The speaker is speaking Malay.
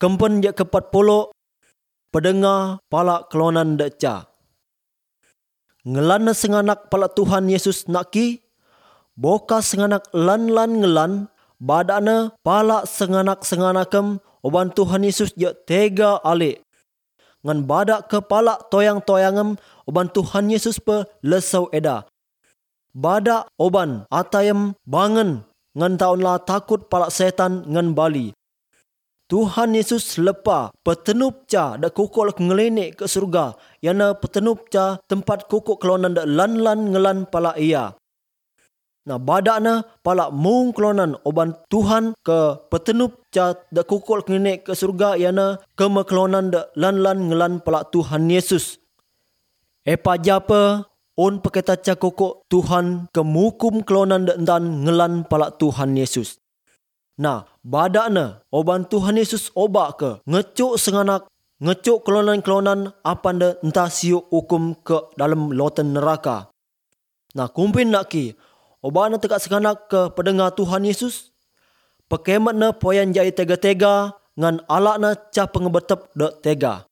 Kempen je ke-40 pendengar pala kelonan deca. Ngelana senganak pala Tuhan Yesus nakki, boka senganak lan-lan ngelan, badana pala senganak-senganakem oban Tuhan Yesus je tega alik. Ngan badak kepala toyang-toyangem oban Tuhan Yesus pe lesau eda. Badak oban atayem bangen ngan taunlah takut pala setan ngan bali. Tuhan Yesus lepa petenup ca dak kukul ngelenek ke surga, yana petenup ca tempat kukuk kelonan dak lan-lan ngelan pala ia. Nah badakna pala mung kelonan oban Tuhan ke petenup ca dak kukul ngelenek ke surga, yana kema kelonan dak lan-lan ngelan pala Tuhan Yesus. Epa japa on paketa ca kukuk Tuhan kemukum kelonan dak entan ngelan pala Tuhan Yesus. Nah, badakna oban Tuhan Yesus obak ke ngecuk senganak, ngecuk kelonan-kelonan apanda entah siuk hukum ke dalam lautan neraka. Nah, kumpin nakki obana tekak senganak ke pendengar Tuhan Yesus, pekematna poyan jai tega-tega ngan alakna ca pengebetep dek tega.